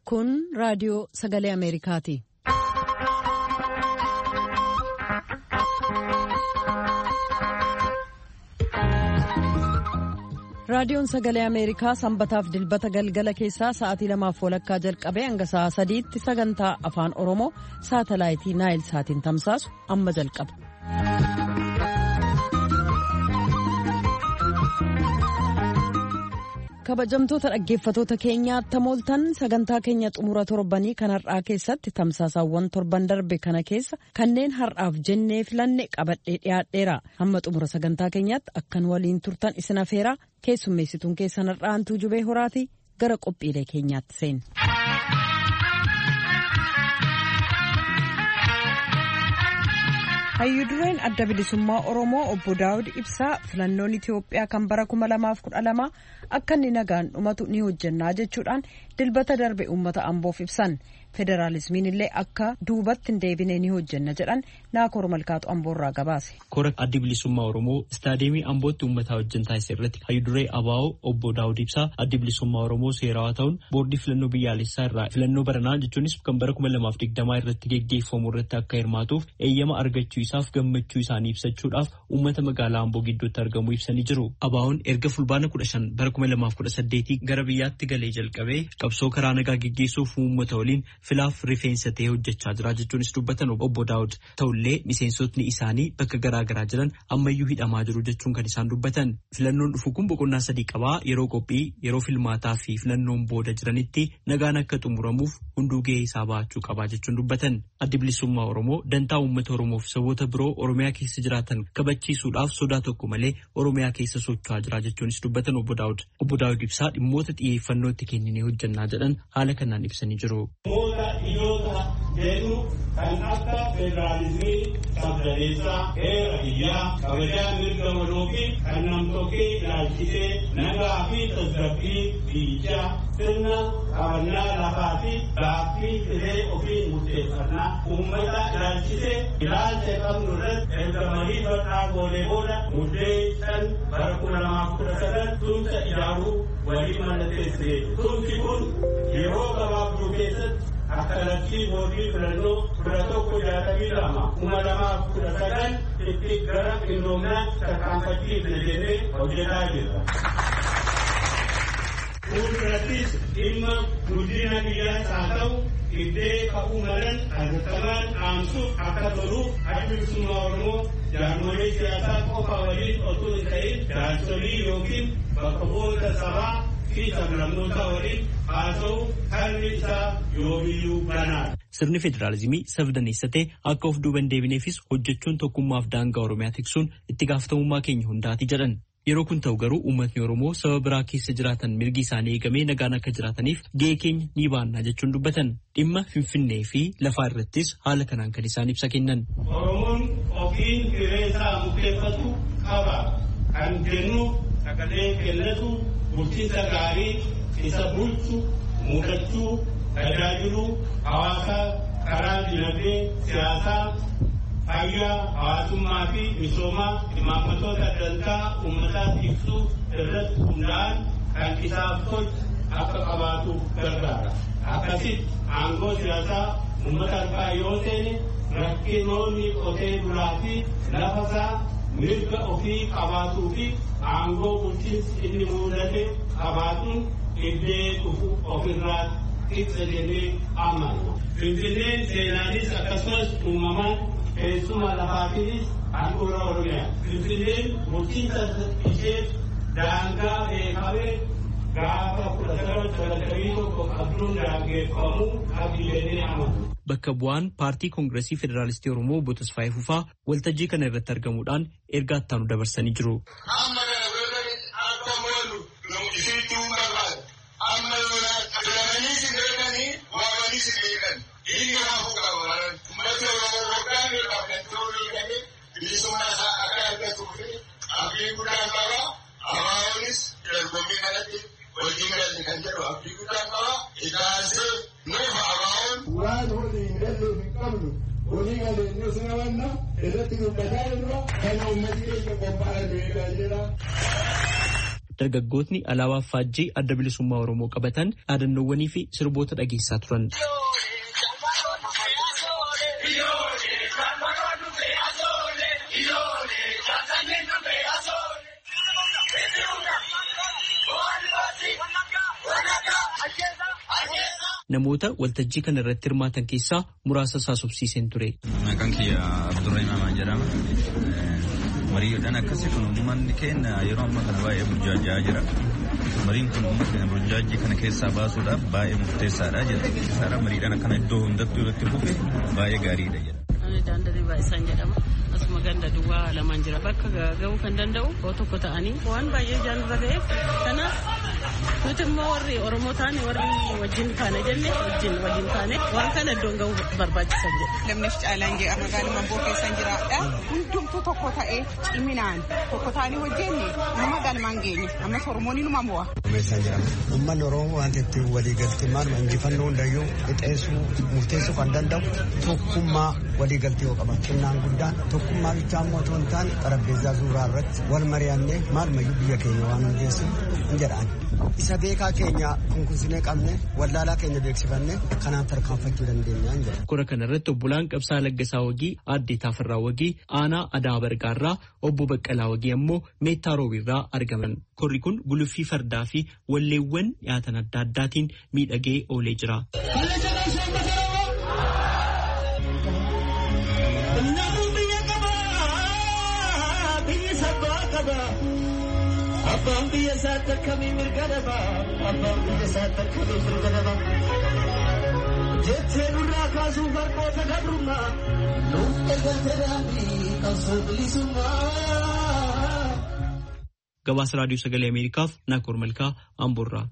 Kun raadiyoo Sagalee Ameerikaati. Raadiyoon Sagalee Ameerikaa sanbataaf dilbata galgala keessaa sa'aatii 2:00 jalqabee hanga sa'a 3tti sagantaa afaan Oromoo saatalaayitii Naayil Saatiin tamsaasu amma jalqaba. Kabajamtoota dhaggeeffatoota keenyaa tamooltan sagantaa keenya xumura torbanii kan har'aa keessatti tamsaasaawwan torban darbe kana keessa kanneen har'aaf jennee filanne qabadhee dhiyaadheera. Hamma xumura sagantaa keenyaatti akkan waliin turtan isin afeeraa keessummeessituun keessan har'aantuu jubee horaati gara qophiilee keenyaatti seena. Hayyudureen adda bilisummaa Oromoo obbo Daawud Ibsaa filannoon Itiyoophiyaa kan bara 2012 akka inni nagaan dhumatu ni hojjannaa jechuudhaan dilbata darbe uummata Amboof ibsan. Federaalismiin illee akka duubatti hin deebine ni hojjanna jedhan Naakoor Malkaatu Amboorraa gabaase. Kora adda bilisummaa Oromoo istaadiyeemii Ambootti uummataa wajjin taasise irratti hayyuduree ABO obbo Daawud Ibsaa adda bilisummaa Oromoo seerawaa ta'uun boordii filannoo biyyaalessaa irraa filannoo baranaa jechuunis kan bara 2020 irratti geggeeffamu irratti akka hirmaatuuf eeyyama argachuu isaaf gammachuu isaanii ibsachuudhaaf uummata magaalaa Amboo gidduutti argamuu ibsanii jiru. ABO'n erga fulbaana 15 bara 2018 gara biyyaatti galee jalqabee qabsoo karaa nagaa geggeessuuf uummata waliin filaaf rifeensa ta'ee hojjechaa jira jechuunis dubbatan obbo Daawud. Ta'ullee miseensotni isaanii bakka garaa garaa jiran ammayyuu hidhamaa jiru jechuun kan isaan dubbatan. Filannoon dhufu kun boqonnaa 3 qabaa. Yeroo qophii, yeroo filmaataa fi filannoon booda jiranitti nagaan akka xumuramuuf hunduu gahee isaa bahachuu qabaa jechuun dubbatan. Addi bilisummaa Oromoo dantaa uummata Oromoo fi saboota biroo Oromiyaa keessa jiraatan kabachiisuudhaaf sodaa tokko malee Oromiyaa keessa socho'aa jira jechuunis dubbatan obbo Daawud. Obbo Daawud Ibsaa dhimmoota xiyyeeffannoo itti kenninee hojjannaa jedhan haala kanaan ibsanii jiru. Ijoota jedhu kan akka federaalizimii, sabdaneessaa, heera biyyaa, kabajaa mirga waloo fi kan nam-tokkee ilaalchisee nagaa fi tasgabbii biyyichaa, sirna qabannaa lafaa fi gaaffii siree ofii murteeffannaa uummata ilaalchisee ilaalcha qabnu irratti erga marii bal'aa goonee booda muddee 5 bara 2019 tumsa ijaaruu walii mallatteessee tumsi kun yeroo gabaabduu keessatti akka labsii boordii filannoo 1162 itti gara qindoominaatti tarkaanfachiifne jennee hojjetaa jirra. Fuuldurattis dhimma guddina biyyaas haa ta'u iddee ka'uu malan argatamaan dhaamsuuf akka toluuf adda bilisummaa Oromoo jaarmolee siyaasaa qofa waliin otoo hin ta'in jaarsolii yookiin bakka bu'oota sabaa fi sablammoota waliin haasa'u harmi isaa yoomiyyuu banaadha. Sirni federaalizimii sabdaneessatee akka of duuban deebineefis hojjechuun tokkummaaf daangaa Oromiyaa tiksuun itti gaafatamummaa keenya hundaati jedhan. Yeroo kun ta'u garuu uummatni Oromoo saba biraa keessa jiraatan mirgi isaanii eegamee nagaan akka jiraataniif gahee keenya ni baannaa jechuun dubbatan. Dhimma Finfinnee fi lafaa irrattis haala kanaan kan isaan ibsa kennan. Oromoon ofiin hiree isaa murteeffatu qaba. Kan jennu sagalee kennatu bulchiinsa gaarii isa bulchu mudachuu tajaajiluu hawaasaa karaa dinagdee siyaasaa fayyaa hawaasummaa fi misoomaa imaammatoota dantaa uummataa ibsuu irratti hundaa'an kan isaaf tolchu akka qabaatuuf gargaara. Akkasitti aangoo siyaasaa uummata harkaa yoo seene rakkinoonni qotee bulaa fi lafasaa mirga ofii qabaatuu fi aangoo bulchiinsi inni mudate qabaatuun iddee dhufu ofirraa ibsa jennee amanna. Finfinneen seenaanis akkasumas uumamaan keessuma lafaatiinis handhuura Oromiyaa. Finfinneen bulchiinsa ishee daangaa beekamee gaafa 1991 qabduun daangeffamuu qabdi jennee amanna. Bakka bu'aan paartii Koongireesii Federaalistii Oromoo obbo Tasfaayee Fufaa waltajjii kana irratti argamuudhaan ergaa ittaanu dabarsanii jiru. dargaggootni alaabaa faajjii adda bilisummaa Oromoo qabatan dhaadannoowwanii fi sirboota dhageessaa turan. Namoota waltajjii kana irratti hirmaatan keessaa muraasa isaa subsiiseen ture. Maqaan kiyya Abdurrahimaan jedhama. Mariidhaan akkasii kun uummanni keenya yeroo ammaa kana baay'ee burjaajaa jira. Mariin kun uummata keenya burjaajii kana keessaa baasuudhaaf baay'ee murteessaadha jedha. Mariidhaan akkana iddoo hundattuu irratti fufe baay'ee gaariidha jedha. Daandii baay'isaan jedhama. Asuma ganda duwwaa lamaan jira. Bakka ga'uu kan danda'u tokko ta'anii waan baay'ee jaalala ta'eef kanaaf nuti immoo warri Oromoo taane warri wajjin taane jenne wajjin waliin taane waan kana iddoon ga'uu barbaachisan jedha. Lamneef caalaan jedha magaaluma boo keessan jiraadha. Hundumtuu tokko ta'ee ciminaan tokko ta'anii hojjenne nama galmaan geenye ammas Oromoon inuma mo'a. Uummanni Oromoo waan itti waliigaltee maaluma injifannoo hundayyuu qixeessuu murteessuu kan danda'u tokkummaa waliigaltee yoo qaban xinnaan guddaan tokkummaa bichaa immoo otoo hin taane xarapheezzaa suuraa irratti wal mari'annee maalumayyuu biyya keenya waan hundeessu hin jedhaan. Isa beekaa keenya kunkunsinee qabne wallaalaa keenya beeksifannee kanaan tarkaanfachuu dandeenya hin jedha. Kora kanarratti obbolaan Qabsaa Laggasaa Wagii, Aaddee Taafirraa Wagii, Aanaa Adaa Bargaarraa, obbo Baqqalaa Wagii ammoo Meettaa Roobiirraa argaman. Korri kun guluffii fardaa fi walleewwan dhiyaatan adda addaatiin miidhagee oolee jira. Abbaan biyya isaatti akkamii mirga dhabaa? Abbaan biyya isaatti akkamii mirga dhabaa? Jettee nurraa kaasuu barnoota gabrummaa nuuf eegalte daandii qabsoo bilisummaa. Gabaasa Raadiyoo Sagalee Ameerikaaf Naakoor Malkaa Amboorraa.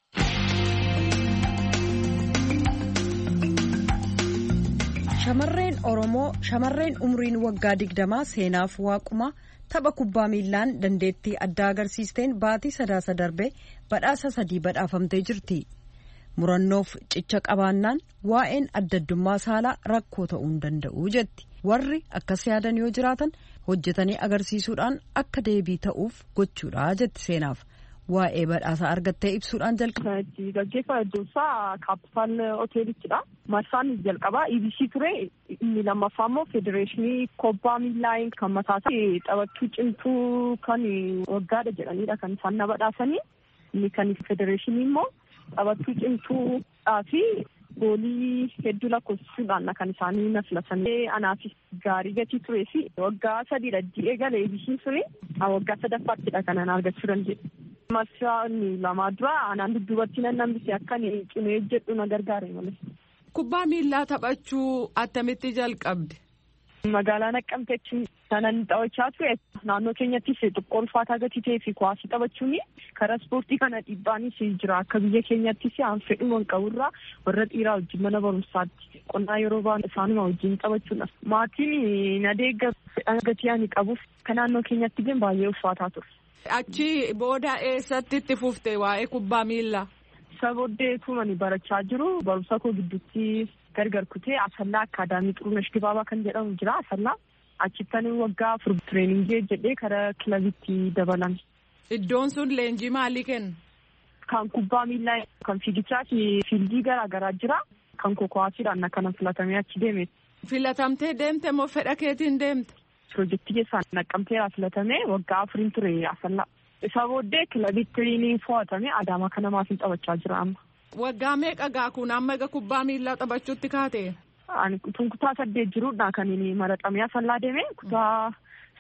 Shamarreen Oromoo shamarreen umriin waggaa 20 seenaaf waaquma tapha kubbaa miilaan dandeettii addaa agarsiisteen baatii sadaasa darbe badhaasa 3 badhaafamtee jirti. Murannoof cicha qabaannaan waa'een addaddummaa saalaa rakkoo ta'uu hin danda'u jetti. Warri akkas yaadan yoo jiraatan hojjetanii agarsiisuudhaan akka deebii ta'uuf gochuudha jetti seenaaf. Waa'ee badhaasa argattee ibsuudhaan jalqaba. Gaggeeffama iddoonsaa kaapitaal hoteelittidha. Marsaan jalqabaa EBC ture. Inni lammaffaa immoo federeeshinii kubbaa miilaa kan mataasaa taphattuu cimtuu kan waggaadha jedhanidha kan isaan na badhaasanii. Inni kan federeeshinii immoo taphattuu cimtuudhaa fi goolii hedduu lakkoofsisuudhaan kan isaanii na filatanii anaafis gaarii gatii turee fi waggaa 3 eegale EBC ture. Waggaa 3ffaatidha kan ana argachuu danda'e. Marsaan lama dura anaan dudduubatti nan nambise akkan cimee jedhu na gargaare malee. Kubbaa miillaa taphachuu attamitti jalqabde? Magaalaa Naqqamteetti sanan taphachaa ture. Naannoo keenyattis xiqqoo ulfaataa gatii ta'ee fi kuwaasii taphachuun karaa ispoortii kana dhiibbaanis jira. Akka biyya keenyattis aan fedhuma qaburraa warra dhiiraa wajjin mana barumsaatti qonnaa yeroo ba'an isaanuma wajjin taphachuudha. Maatiin na deeggaru fedhan gatii ani qabuuf kan naannoo keenyatti illee baay'ee ulfaataa ture. Achi booda eessatti itti fufte waa'ee kubbaa miillaa? Sabooddee tumani barachaa jiru barumsa koo gidduutti gargar kutee Asallaa Akaadaamii Xurunesh Dibaabaa kan jedhamu jira Asallaa. Achittan waggaa 4 tireeningii jedhee karaa kilabitti dabalame. Iddoon sun leenjii maalii kenna? Kan kubbaa miillaa, kan fiigichaa fi fiildii garaagaraa jira. Kan kokowaasiidhaan akkana filatamee achi deeme. Filatamtee deemte moo fedha keetiin deemte? Piroojeektii keessaan Naqqamteeraa filatamee waggaa 4 ture Asallaa. Isa booddee kilabitti fo'atamee Adaamaa kana maatiin taphachaa jira amma. Waggaa meeqa gaa kun amma egaa kubbaa miillaa taphachuutti kaate? Ani kutaa 8 jiruudha kan inni maraxamee Asallaa deeme kutaa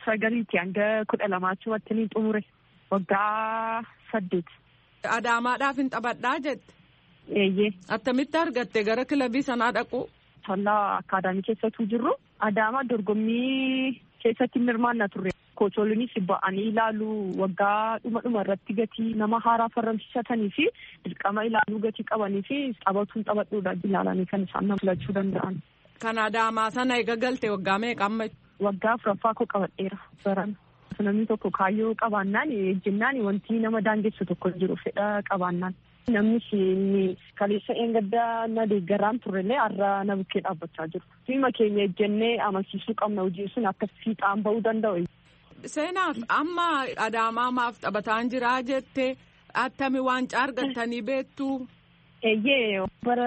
9 hanga 12 watti xumure waggaa 8. Adaamaadhaaf hin taphadhaa jette? Eeyyee. Attamitti argatte gara kilabii sanaa dhaqu? Asallaa Akaadaamii keessattuu jirru Adaamaa dorgommii keessatti hirmaannaa turre. Kocholinis ba'anii ilaaluu waggaa dhuma irratti gatii nama haaraa farramsiisatanii fi dirqama ilaaluu gatii qabanii fi taphatuun taphadhuudha ilaalanii kan isaan nama filachuu danda'an. Kan Adaamaa sana eega galte waggaa meeqa amma? Waggaa 4ffaa koo qabadheera baran. Namni tokko kaayyoo qabaannaan ejjennaan wanti nama daangessu tokko jiru fedha qabaannaan. Namni kaleessa eengaddaa na deeggaraan turrellee har'a na bukkee dhaabbachaa jiru. Fiima keenya ejjennee amansiisuu qabna hojii sun akka fiixaan ba'uu danda'u. Seenaaf amma Adaamaa maaf taphataan jiraa jettee attami waancaa argattanii beektu? Eeyyee bara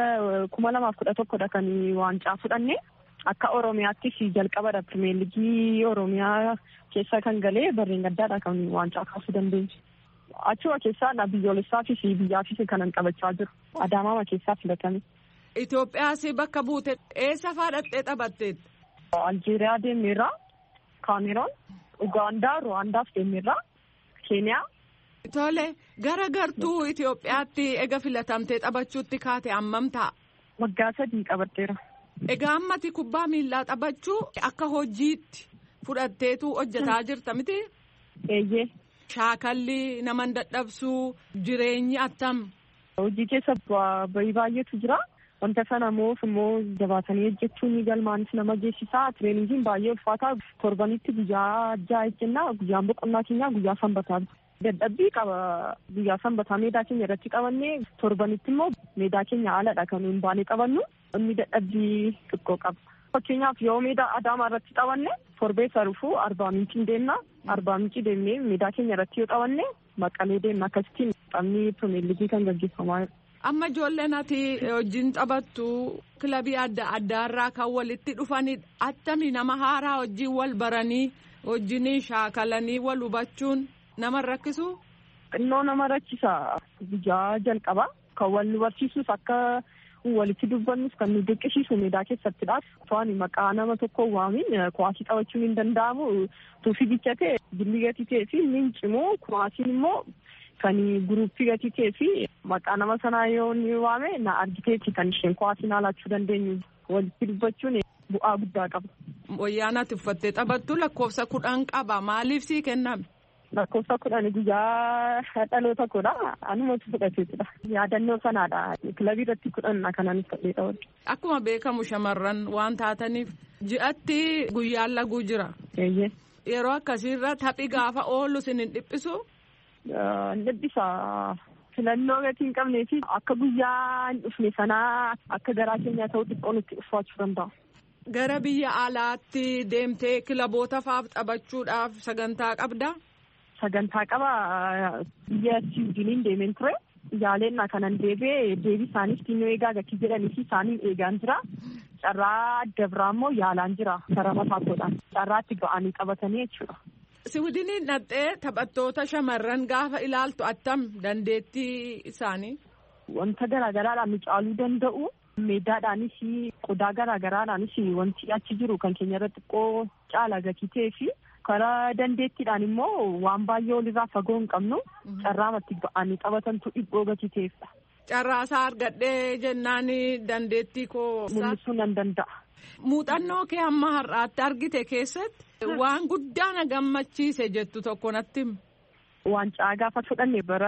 2011 kan waancaa fudhanne akka Oromiyaattis jalqabadha Pirimeer Liigii Oromiyaa keessa kan galee barreen gaddaadha kan waancaa kaasuu dandeenye. Achuma keessaa biyyoolessaafis biyyaafis kanan qabachaa jiru. Adaamaa keessaa filatame. Itoophiyaas bakka buute eessa fadhattee taphatteet? Aljeeriyaa deemeerra, Kaameroon, Ugaandaa, Ruwaandaaf deemeerra, Keeniyaa. Tole gara gartuu Itoophiyaatti ega filatamtee taphachuutti kaate hammam ta'a? Waggaa 3 qabatteera. Egaa ammati kubbaa miillaa taphachuu akka hojiitti fudhatteetu hojjetaa jirta miti? Eeyyee. Shaakalli nama dadhabsuu jireenyi attam? Hojii keessa baay'eetu jira. Wanta sana immoo jabaatanii hojjechuun galmaanis nama geessisaa. Tireeningiin baay'ee ulfaataa. Torbanitti guyyaa 6 jenna. Guyyaan boqonnaa keenyaa guyyaa sanbataa. Dadhabbii qaba. Guyyaa sanbataa meedaa keenya irratti qabannee torbanitti immoo meedaa keenya haaladha kan nuyi baanee qabannu. Inni dadhabbii xiqqoo qaba. Fakkeenyaaf yoo meedaa Adaamaa irratti qabanne torbee sarufuu Arbaa Mincii deemna. Arbaa Mincii deemnee meedaa keenya irratti yoo qabanne Maqalee deemna. Akkasittiin taphni Pirimeer Liigii kan gaggeeffamaa jira. Amma ijoolleen ati wajjin taphattu kilabii adda addaarraa kan walitti dhufanidha. Attami nama haaraa wajjin wal baranii wajjin shaakalanii wal hubachuun nama rakkisu? Xinnoo nama rakkisa. Guyyaa jalqaba kan wal nu barsiisus akka walitti dubbannus kan nu dirqisiisu meedaa keessattidha. To'ani maqaa nama tokko waamin kuwaasii taphachuun hin danda'amu. Tuufii bichate jilli gatii ta'ee fi mincimoo kuwaasiin immoo kan guruppii gatii ta'ee fi maqaa nama sanaa yoo ni waame na argiteeti kan isheen kuwaasiin haalachuu dandeenyu. Walitti dubbachuun bu'aa guddaa qaba. Wayyaan ati uffattee taphattu lakkoofsa 10 qaba. Maaliif sii kenname? Lakkoofsa 10 guyyaa dhaloota koodha. Anumatu fudhateetudha. Yaadannoo sanaadha. Kilabii irratti 10 kanaanis ta'ee taphattu. Akkuma beekamu shamarran waan taataniif ji'atti guyyaan laguu jira. Eeyyee. Yeroo akkasiirra taphi gaafa oolu sin hin dhiphisu? Dhiphisa. Filannoo gatii hin qabnee fi akka guyyaa hin dhufne sanaa akka garaa keenyaa ta'u xiqqoo nutti ulfaachuu danda'a. Gara biyya alaatti deemtee kilaboota faaf taphachuudhaaf sagantaa qabdaa? Sagantaa qaba. Biyya Siwiidiniin deemeen ture. Yaaleenna kanan deebii isaaniif xinnoo eegaa gatii jedhanii fi isaaniin eegaan jira. Carraa adda biraa immoo yaalaan jira. Karaa mataa koodhaan. Carraatti ga'anii qabatanii jechuudha. Siwiidiniin dhaqxee taphattoota shamarran gaafa ilaaltu attam dandeettii isaanii? Wanta garaagaraadhaan nu caaluu danda'u. Meedaadhaanis qodaa garaagaraadhaanis wanti achi jiru kan keenya irratti xiqqoo caala gatii ta'ee fi karaa dandeettiidhaan immoo waan baay'ee olirraa fagoo hin qabnu carraamatti ba'anii taphatantu dhibboo gatii ta'eefidha. Carraasaa argadhee jennaan dandeettii koo mul'isuu nan danda'a. Muuxannoo kee amma har'aatti argite keessatti waan guddaa na gammachiise jettu tokko natti himi. Waancaa gaafa fudhanne bara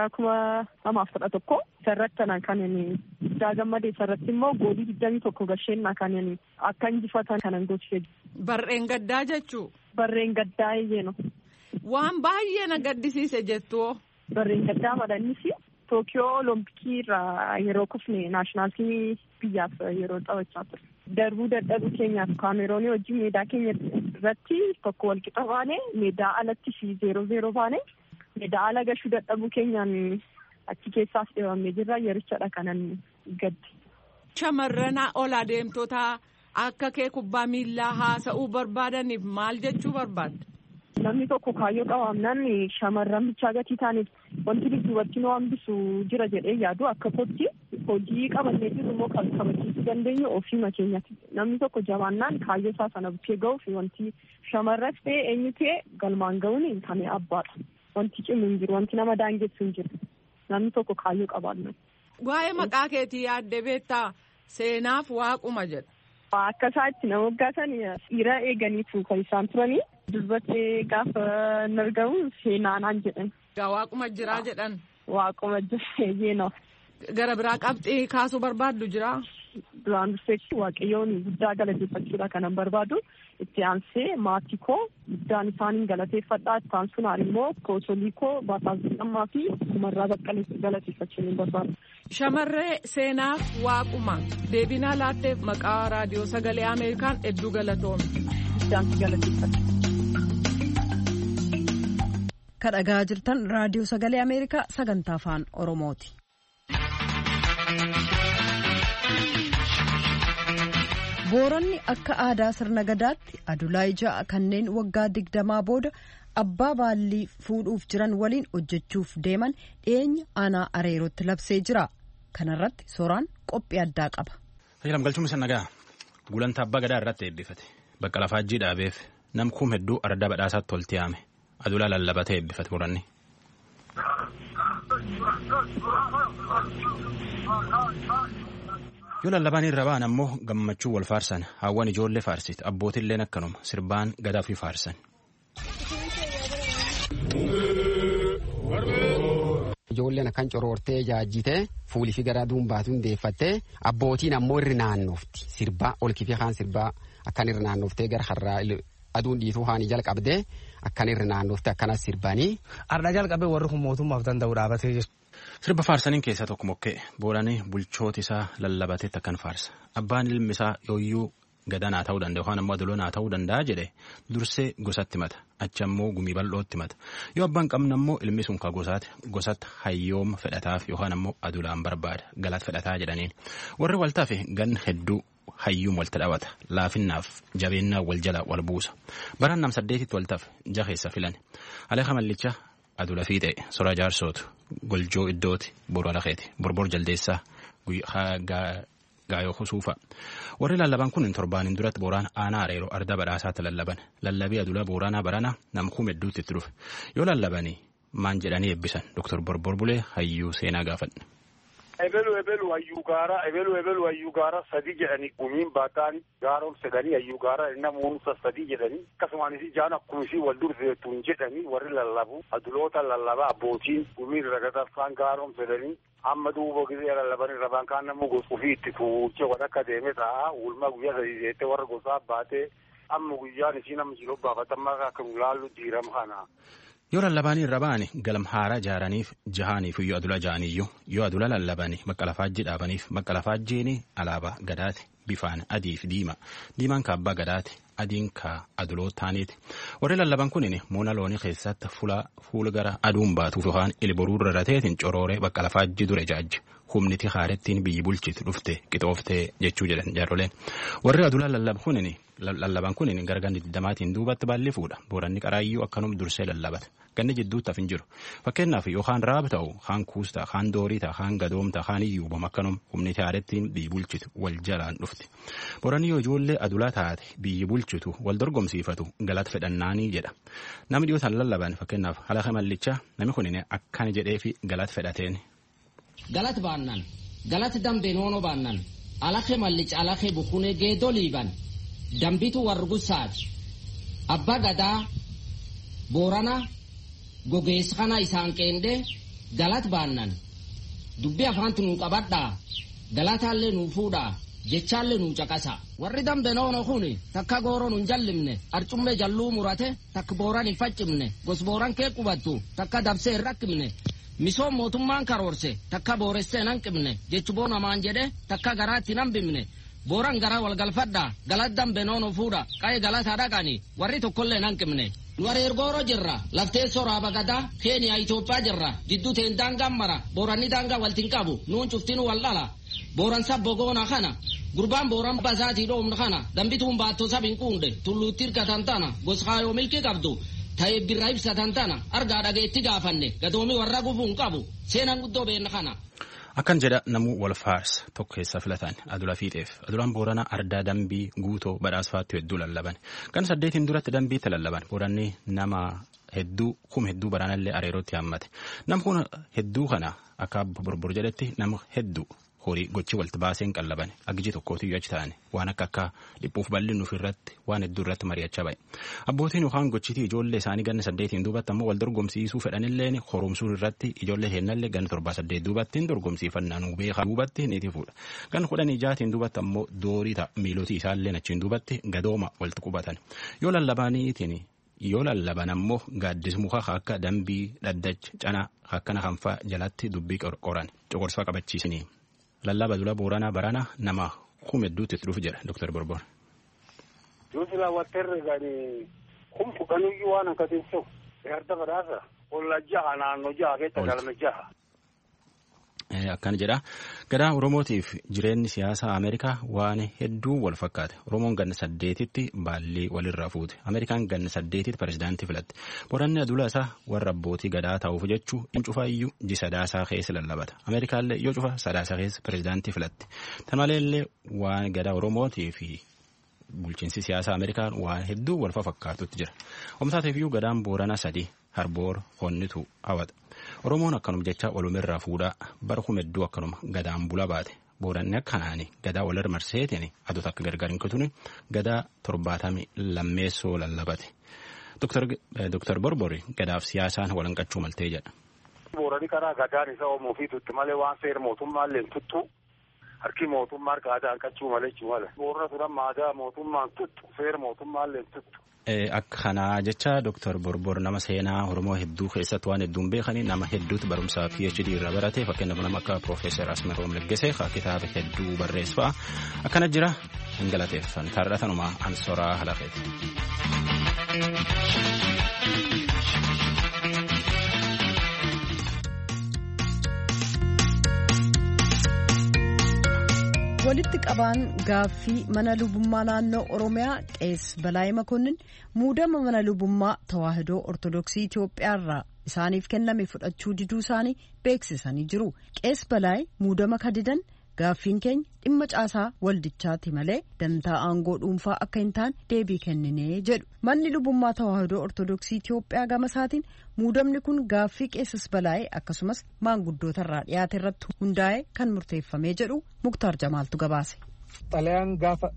2011 sarratti kan guddaa gammadee sarratti immoo goolii 21 gasheenna kan akka injifatan kanan gochise. Barreen gaddaa jechuu? Barreen gaddaa eeyyeeno. Waan baay'ee na gaddisiise jettu? Barreen gaddaa madhannis Tookiyoo Olompikii irraa yeroo kufne naashinaalitii biyyaaf yeroo taphachaa ture. Darbuu dadhabuu keenyaaf Kaameroonii wajjin meedaa keenya irratti tokko walqixa baane meedaa alatti 0-0 baane. Meedaa ala gashuu dadhabuu keenyaan achi keessaas deebamee jirra yerichadha kanan gaddi. Shamarran ol adeemtota akka kee kubbaa miillaa haasa'uu barbaadaniif maal jechuu barbaadda? Namni tokko kaayyoo qabaannaan shamarran bichaa gatii ta'aniif wanti duubatti nu hambisu jira jedhee yaadu akka kootti hojii qabannee jiru immoo kan kabachiisuu dandeenyu ofiima keenyatti. Namni tokko jabaannaan kaayyoo isaa sana bukkee ga'uuf wanti shamarras ta'e eenyu ta'e galmaan ga'uun kan abbaadha. Wanti cimu hin jiru, wanti nama daangessu hin jiru. Namni tokko kaayyoo qabaannu. Waa'ee maqaa keetii yaaddee beektaa seenaaf waaquma jedha. Akka isaatti nama waggaatan dhiira eeganiitu kan isaan turanii durbattee gaafa hin argamu seenaanaan jedhan. Waaquma jiraa jedhan. Waaquma jira. Gara biraa qabxii kaasuu barbaaddu jiraa? Duraan dursee waaqayyoon guddaa galateeffachuudha kanan barbaadu. Itti aansee maatii koo guddaan isaaniin galateeffadhaa. Itti aansuun immoo koosolii koo Baataazammaa fi Kumarraa Baqqalee galateeffachuun hin barbaadu. Shamarree seenaaf waaquma deebinaa laatteef maqaa raadiyoo sagalee Ameerikaan hedduu galatoomne. Guddaan galateeffadha. kadhagaa jirtan raadiyoo sagalee Ameerikaa sagantaa afaan Oromooti. Booronni akka aadaa sirna gadaatti adulaa ja'a kanneen waggaa 20 booda abbaa baallii fuudhuuf jiran waliin hojjechuuf deeman dhiyeenya aanaa areerootti labsee jira. Kanarratti Sooraan qophii addaa qaba. Fayyadam galchuun isa nagaa gulantaa abbaa gadaa irratti eebbifate bakka lafaajjii dhaabeef namkuum hedduu ardaa badhaasaatti tolti yaame adulaa lallabatee eebbifate boranni. Yoo lallabaan irra ba'an ammoo gammachuu wal faarsan hawwan ijoollee faarsit abbootilleen akkanuma sirbaan gadaa fi faarsan. Ijoolleen akkan coroortee jaajjitee fuulii fi garaa duumbaatuun deeffattee abbootiin ammoo irri naannofti sirbaa ol kifee kaan sirbaa akkan irri naannoftee gara har'aa aduun dhiituu haanii jalqabdee akkan irri naannoftee akkanas sirbanii. Ardaa jalqabee warri kun mootummaaf danda'u dhaabatee jiru. Sirba faarsaniin keessaa tokko mokkee booranii bulchooti isaa lallabateetti akkan faarsa abbaan ilmi isaa yooyyuu gadanaa ta'uu danda'a yookaan ammoo aduloonaa ta'uu danda'a jedhe dursee gosatti mata achi ammoo gumii bal'ootti mata yoo abbaan qabna ammoo ilmi sun ka gosatti hayyooma fedhataaf yookaan ammoo adulaan barbaada galaat fedhataa jedhaniin warri waltaaf gan hedduu hayyuun walta dhawata laafinnaaf jabeennaa wal jala wal buusa baraan nam 8tti waltaaf jaheessa filan aleeqa mallicha adula fiixee soraa jaarsootu goljoo iddooti boru alakeeti borbor jaldeessaa gaayoo husuufa warri lallaban kun torbaanin duratti booraan aanaa areeroo arda badhaasaatti lallaban lallabii adula booraanaa barana namkuum hedduutti itti dhufe yoo lallabanii maan jedhanii eebbisan Dr. Borbor Bulee hayyuu seenaa gaafadha. Ebelu hayyuu gaara sadi jedhanii gumiin baataan gaaroon sedanii hayyuu gaara namoonni sadii jedhanii akkasumas jaan akkumisii wal durseetuun jedhanii warri lallabu aduloota lallaba abbootiin gumiin ragataffaan gaaroon sedanii amma duuba gisee lallaban rabaan kaan namuu gosufii itti tuuchee wal akka deeme ta'a ulma guyyaa sadii jettee warra gosaa baatee amma guyyaan isii nama jiroo baafatamaa akka laallu diiram kana. Yoo lallabaanii irra ba'ani galamhaaraa jaaraniif jahaaniif yoo adula jaaniyyuu yoo adula lallabanii bakka lafaajjii dhaabaniif bakka lafaajjiini alaabaa gadaati bifaan adii fi diimaan ka abbaa gadaati adiin ka adulootaaniiti warri lallaban kunin moona loonii keessatti fuula gara aduun baatuuf yookaan ilboruu rarrateetiin corooree bakka lafaajjii dure jaajji humniti haarettiin biyyi bulchitu dhufte qixooftee jechuu jedhan jaarroleen warri adula lallaban kunin gara ganni 20 duubatti baallee fuudha booranni qaraayyuu akkanum dursee lallabata ganni jidduutti hafin jiru fakkeenyaaf yookaan raab ta'u kaan kuustaa kaan doorii ta'a kaan gadoomta kaan iyyuubam akkanum humniti haarettiin biyyi bulchitu wal jalaan dhufti booranni yoo ijoollee adulaa taate biyyi bulchitu wal dorgomsiifatu galata fedhannaanii jedha namni dhiyootaan lallaban fakkeenyaaf halaqa mallichaa namni kunin akkana jedhee fi galata fedhateen. Galat baannan galat dambe noono baannan alaqee mallicha alaqee bukunee geedoo liiban dambitu wargusaati abbaa gadaa boorana gogeessa kana isaan qeendee galat baannan dubbii afaantu nuu qabadhaa galataallee nuu fuudhaa jechaallee nuu caqasa warri dambe noono kuni takka gooroo nun jallimne arcummee jalluu murate takka booran hin faccimne gos booran kee qubattu takka dabsee hin rakkimne. Misoom mootummaan karoorse takka booressee nan qibne jechu boonamaan jedhe takka garaatti nan bimne booran gara walgalfadhaa galat dambe noono fuudha qa'ee galata dhaqani warri tokkollee nan qibne nu areergooroo jirra lafteessoo raaba gadaa keeniyaa Itoophiyaa jirra jidduu teen daangaan mara booranni daangaa waltin qabu nuun cuftinu wal dhala booran sabbo goona kana gurbaan booran basaatii dhoomna kana dambituun baattoo sabin quunde tulluutti hirkatan tana goskaayoo milkii qabdu. Ta'ee birraa ibsatan tana argaa dhageetti gaafanne gadoomii warra gufuun qabu seenaan guddoo beenna kana. Akkan jedha namuu wal faarsa tokko keessa filatan adula fiixeef adulaan boorana ardaa dambii guutoo badhaasfaatti hedduu lallaban kan 8 duratti dambiitti lallaban booranni nama hedduu hedduu baraanallee areerootti hammate nam kun hedduu kana akka borbor jedhetti nama hedduu horii gochi walti baaseen qallaban agji tokkootii yoo achi ta'an waan akka dhiphuuf bal'innuuf irratti waan hedduu irratti mari'achaa ba'e abbootiin yookaan gochitii ijoollee isaanii ganna 8 duubatti ammoo wal dorgomsiisuu fedhanilleen horumsuun irratti ijoollee heennallee ganna 7-8 duubattiin dorgomsiifannaa nuu beekaa duubatti niitii fuudha ganna 16 duubatti ammoo doorii ta'a miilotii isaallee achiin duubatti gadooma walti qubatan yoo lallaban ammoo gaaddis muka akka dambii dhaddacha cana akkana kanfaa jalatti dubbii qoran coqorsaa qabachiisanii. Lallaba dula boorana barana nama hedduutti itti dhufu jedha Dr. Borbor. Yoo sila watterre gani kun fuqanuyyuu waan akka teessoo arda badhaasa Olla jaha naannoo jaha keessa galme jaha. Akkana jedha. Gadaa Oromootiif jireenyi siyaasaa Ameerikaa waan hedduu wal fakkaate. Oromoon ganna 8tti baallii walirraa fuute. Ameerikaan ganna 8tti pirezidaantii filatte. Boranni adula isaa warra abbootii gadaa ta'uuf jechuu in cufaa iyyuu ji sadaasaa keessa lallabata. Ameerikaallee yoo cufa sadaasaa keessa pirezidaantii filatte. Tan maleellee waan gadaa Oromootii fi bulchiinsi siyaasaa Ameerikaa waan hedduu wal fakkaatutti jira. Omtaateef iyyuu gadaan Booranaa 3 Harboor Honnitu hawata. Oromoon akkanuma jecha walumirraa fuudhaa bara kumedduu akkanuma gadaan bula baate. Booranni akkanaani gadaa walirra marseetiin adota akka gargar hin kutune gadaa 70 lammeessoo lallabate. Dr. Borbori gadaaf siyaasaan walanqachuu maltee jedha. Boorani karaa gadaan isa oomoo fi tutti malee waan seera mootummaallee tuttu harki mootummaa gadaan qachuu malee jumala. Boorana turan maadaa mootummaan tuttu seera mootummaallee tuttu. Akkanaa jecha Dr. Borbor nama seenaa Oromoo hedduu keessatti waan hedduun beekanii nama hedduutti barumsaa PhD irra barate fakkeenyaaf nama akka Profeesar Asmeroom Leggesee kitaaba hedduu barreesse fa'a akkana jira hin galateeffan taarratanuma Ansoraa Halafeeti. walitti qabaan gaaffii mana lubummaa naannoo Oromiyaa Qees Balaay Makonnin muudama mana lubummaa Tawaahidoo Ortodoksii Itoophiyaarraa isaaniif kenname fudhachuu diduu isaanii beeksisanii jiru. Qees Balaay muudama kadidan gaaffiin keenya dhimma caasaa waldichaati malee dantaa aangoo dhuunfaa akka hin taane deebii kenninee jedhu. Manni lubummaa Tawaahidoo Ortodoksii Itoophiyaa gama isaatiin muudamni kun gaaffii Qees Balaay akkasumas maanguddootarraa dhiyaate irratti hundaa'e kan murteeffamee jedhu Muktaar Jamaaltu gabaase. Xalayaan gaafa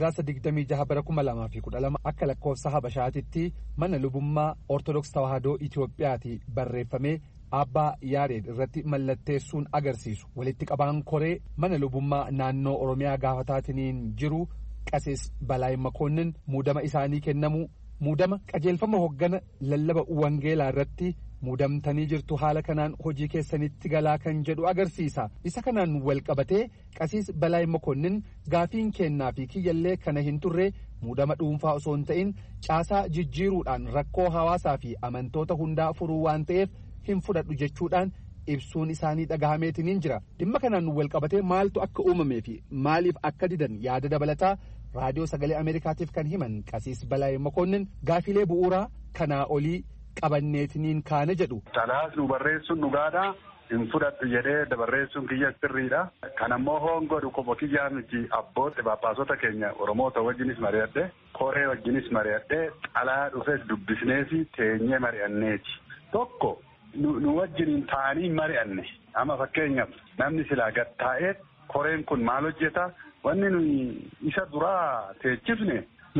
26 bara 2012 akka lakkoofsa Habashaatitti mana lubummaa Ortodoks Tawaahidoo Itoophiyaati barreeffamee Abbaa Yaareed irratti mallatteessuun agarsiisu. Walitti qabaan koree mana lubummaa naannoo Oromiyaa gaafataatiin jiru Qees Balaay Makonnin muudama isaanii kennamu muudama qajeelfama hoggana lallaba wangeelaa irratti muudamtanii jirtu haala kanaan hojii keessanitti galaa kan jedhu agarsiisa. Isa kanaan wal qabatee Qees Balaay Makonnin gaafiin kennaa fi kiyyallee kana hin turre muudama dhuunfaa osoo hin ta'in caasaa jijjiiruudhaan rakkoo hawaasaa fi amantoota hundaa furuu waan ta'eef hin fudhadhu jechuudhaan ibsuun isaanii dhagahameetiin jira. Dhimma kanaan wal qabatee maaltu akka uumamee fi maaliif akka didan yaada dabalataa raadiyoo sagalee Ameerikaatiif kan himan Qees Balaay Makonnin gaafilee bu'uuraa kanaa olii qabanneetiin kaane jedhu. Xalaas nu barreessuun dhugaadhaa hin fudhadhu jedhee dabarreessuun kiyya sirriidha. Kan ammoo hoongodhu qofa kiyyaa miti abbootti baaphaasota keenya Oromoota wajjinis mari'adhe koree wajjinis mari'adhe xalaa dhufes dubbisnee fi teenyee mari'anneeti. Tokko nu wajjiniin ta'anii mari'anne amma fakkeenyaaf namni silaa gad taa'ee koreen kun maal hojjeta wanni nuyi isa duraa teechifne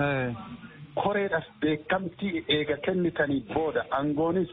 koreedhaaf beekamtii eega kennitanii booda aangoonis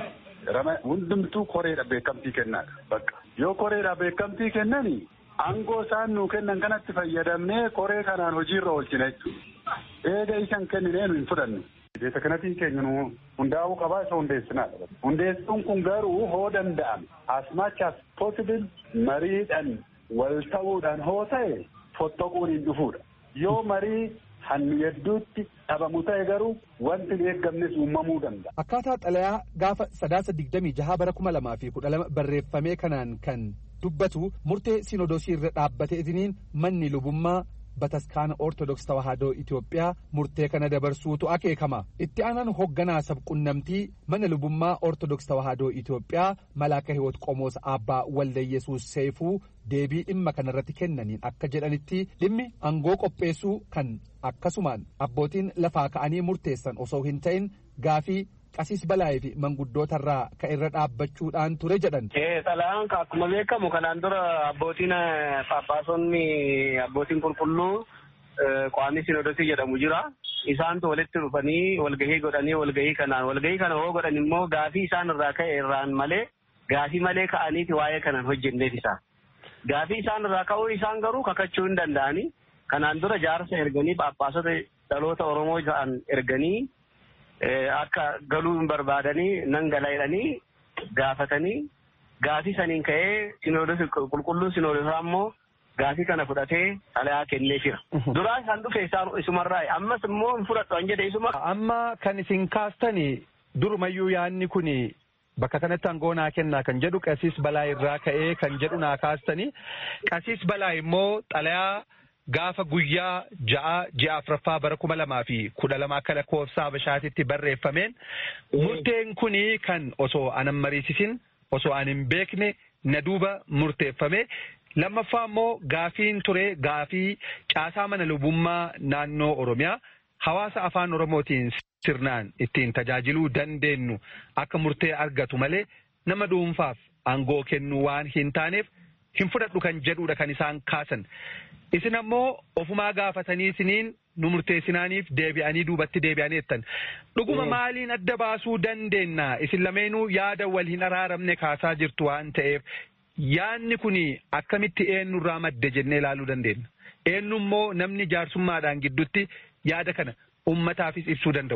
hundumtuu koreedhaaf beekamtii kennaadha. Bakka yoo koreedhaaf beekamtii kennanii aangoo isaan nuu kennan kanatti fayyadamnee koree kanaan hojiirra oolchina jechuudha. Eega isan kenninee nu hin fudhanne. Beeta kanatiin keenya nu hundaa'uu qabaa isa hundeessinaadha. Hundeessuun kun garuu hoo danda'ame as much as possible mariidhaan wal ta'uudhaan hoo ta'e fottoquun hin dhufuudha. Yoo marii hannu hedduutti dhabamu ta'e garuu wanti hin eeggamnes uumamuu danda'a. Akkaataa xalayaa gaafa 26 bara 2012 barreeffamee kanaan kan dubbatu murtee sinodosii irra dhaabbateetiniin manni lubummaa Bataskaana Ortodoks Tawaahidoo Itoophiyaa murtee kana dabarsuutu akeekama. Itti aanaan hoogganaa sabquunnamtii mana lubummaa Ortodoks Tawaahidoo Itoophiyaa Malaaka Hiwoot Qomoos Abbaa Waldayesuus Seefuu deebii dhimma kanarratti kennaniin akka jedhanitti dhimmi aangoo qopheessuu kan akkasumaan abbootiin lafaa ka'anii murteessan osoo hin ta'in gaafii Qees Balaay fi manguddootarraa ka irra dhaabbachuudhaan ture jedhan. Xalayaan akkuma beekamu kanaan dura abbootiin paappaasonni abbootiin qulqulluu qaamni sinodosii jedhamu jira. Isaantu walitti dhufanii walgahii godhanii walgahii kana hoo godhan immoo gaafii isaan irraa ka'e irraan malee gaafii malee ka'aniiti waa'ee kanan hojjenneef isaa. Gaafii isaan irraa ka'uu isaan garuu kakachuu hin danda'anii kanaan dura jaarsa erganii paappaasota dhaloota Oromoo ta'an erganii akka galuu hin barbaadanii nan galaydhanii gaafatanii gaafii saniin ka'ee qulqulluun sinodosaa immoo gaafii kana fudhatee xalayaa kennee jira. Duraa isaan dhufe isumarraa ammas immoo hin fudhadhu an jedhe isuma. Amma kan isin kaastani durumayyuu yaadni kun bakka kanatti aangoo naa kennaa kan jedhu Qasiis Balaa irraa ka'ee kan jedhu naa kaastanii. Qasiis Balaa immoo xalayaa gaafa guyyaa ji'a afuraffaa bara 2012 akka lakkoofsa Habashaatitti barreeffameen murteen kuni kan osoo anan mariisisin osoo an hin beekne na duuba murteeffame. Lammaffaa immoo gaafiin ture gaafii caasaa mana lubummaa naannoo Oromiyaa hawaasa afaan Oromootiin sirnaan ittiin tajaajiluu dandeenyu akka murtee argatu malee nama dhuunfaaf aangoo kennuu waan hin taaneef hin fudhadhu kan jedhudha kan isaan kaasan. Isin ammoo ofumaa gaafatanii isiniin nu murteessinaaniif deebi'anii duubatti deebi'anii jettan. Dhuguma maaliin adda baasuu dandeenya? Isin lameenuu yaada wal hin araaramne kaasaa jirtu waan ta'eef yaadni kuni akkamitti eenyurraa madde jennee ilaaluu dandeenya? Eenyu immoo namni jaarsummaadhaan gidduutti yaada kana ummataafis ibsuu danda'u?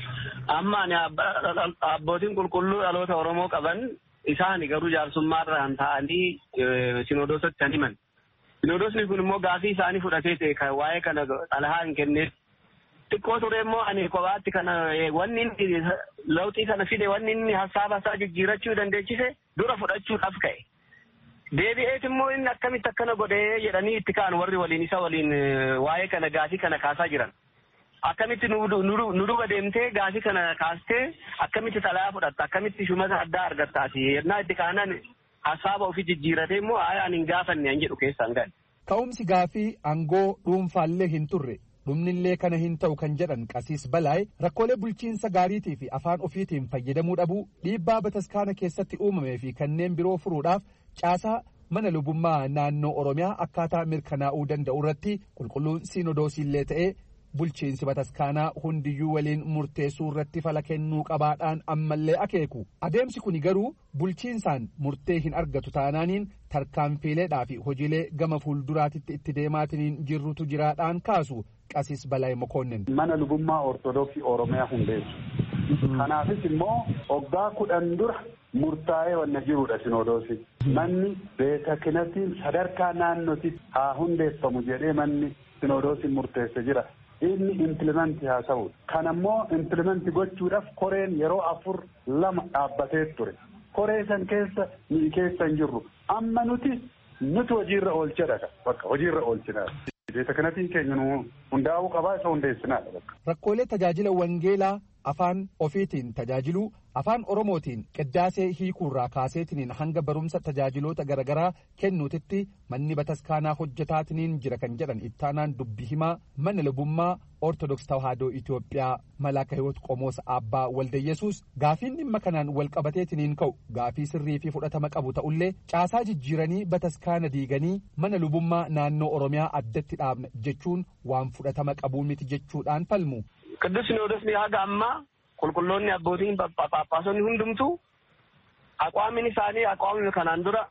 Amma abbootiin qulqulluu dhaloota Oromoo qaban isaan garuu jaarsummaarraan ta'anii Sinoodosatti kan himan. Sinoodosni kun immoo gaafii isaanii fudhatee ta'e waa'ee kana xalayaa hin kenneef. Xiqqoo ture immoo ani kophaatti kana wanni inni lawxii kana fide wanni inni hasaaba isaa jijjiirachuu dandeechise dura fudhachuudhaaf ka'e. Deebi'eet immoo inni akkamitti akkana godhee jedhanii itti ka'an warri waliin isa waliin waa'ee kana gaafii kana kaasaa jiran. Akkamitti nu duba deemtee gaafii kana kaastee akkamitti xalayaa fudhatta akkamitti shumata addaa argattaati yennaa itti kaanan hasaaba ofii jijjiiratee immoo ani hin gaafanne an jedhu keessaan gale. Ka'umsi gaafii aangoo dhuunfaallee hin turre dhumnillee kana hin ta'u kan jedhan Qasiis Balaay rakkoolee bulchiinsa gaariitii fi afaan ofiitiin fayyadamuu dhabuu dhiibbaa bataskaana keessatti uumamee fi kanneen biroo furuudhaaf caasaa mana lubummaa naannoo Oromiyaa akkaataa mirkanaa'uu danda'u irratti qulqulluun Sinodoosiillee ta'ee bulchiinsi bataskaanaa hundiyyuu waliin murteessuu irratti fala kennuu qabaadhaan ammallee akeeku. Adeemsi kun garuu bulchiinsaan murtee hin argatu taanaaniin tarkaanfiileedhaa fi hojiilee gama fuulduraatitti itti deemaatiniin jirrutu jiraadhaan kaasu Qasiis Balaay Mokonnin. Mana lubummaa Ortodoksii Oromiyaa hundeessu. Kanaafis immoo waggaa 10 dura murtaa'ee wanna jirudha Sinoodoosi. Manni beeta kinatiin sadarkaa naannootti haa hundeeffamu jedhee manni Sinoodoosi murteesse jira. Inni implimenti haa ta'u. Kanammoo implimenti gochuudhaaf koreen yeroo 4-2 dhaabbatee ture. Koree san keessa ni keessa hin jirru. Amma nuti hojiirra oolchadha. Bakka hojiirra oolchinaa. Beeta kanatiin keenya nu hundaa'uu qabaa isa hundeessinaadha bakka. Rakkoolee tajaajila wangeelaa afaan ofiitiin tajaajiluu afaan Oromootiin qiddaasee hiikuurraa kaaseetiniin hanga barumsa tajaajiloota garaagaraa kennuutitti manni bataskaanaa hojjetaatiniin jira kan jedhan ittaanaan dubbi himaa mana lubummaa Ortodoks Tawaahidoo Itoophiyaa Malaaka Hiwoot Qomoosa Abbaa Waldayyesuus gaafiin dhimma kanaan wal qabateetiniin ka'u gaafii sirrii fi fudhatama qabu ta'ullee caasaa jijjiiranii bataskaana diiganii mana lubummaa naannoo Oromiyaa addatti dhaabna jechuun waan fudhatama qabuu miti jechuudhaan falmu. Qidduus Sinoodosni haga ammaa qulqulloonni abbootiin paappaasonni hundumtuu aqwaamin isaanii aqwaamni kanaan dura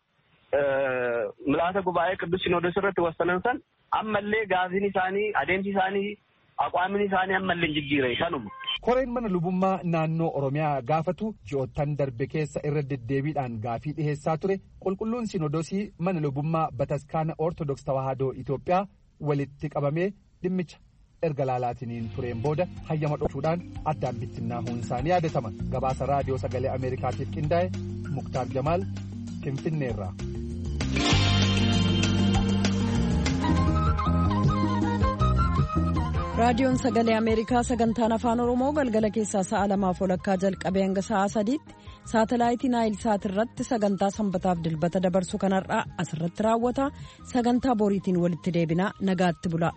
milaasa gubaa'ee Qidduus Sinoodos irratti wasanan san ammallee gaafiin isaanii adeemsi isaanii aqwaamin isaanii ammallee jijjiire kanuma. Koreen mana lubummaa naannoo Oromiyaa gaafatu ji'oottan darbe keessa irra deddeebiidhaan gaafii dhiheessaa ture qulqulluun Sinoodosii mana lubummaa bataskaana Ortodoks Tawaahidoo Itoophiyaa walitti qabamee dhimmicha erga laalaatiniin tureen booda hayyama dhokshuudhaan addaan bittinnaahuun isaanii yaadatama. Gabaasa raadiyoo sagalee Ameerikaatiif qindaa'e Muktaar Jamaal Finfinneerraa. raadiyoon sagalee Ameerikaa sagantaan afaan Oromoo galgala keessaa sa'a 2:00 jalqabee hanga sa'a 3:00 saatalaayitii Naayil Saat irratti sagantaa sanbataaf dilbata dabarsu kanarraa asirratti raawwata. Sagantaa boriitiin walitti deebinaa nagaatti bula.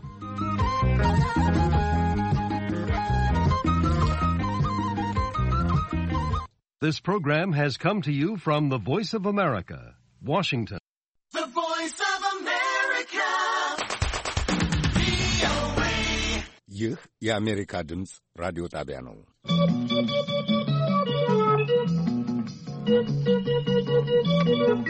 This program has come to you from the Voice of America, Washington. The Voice of America. ይህ የአሜሪካ ድምፅ ራዲዮ ጣቢያ ነው።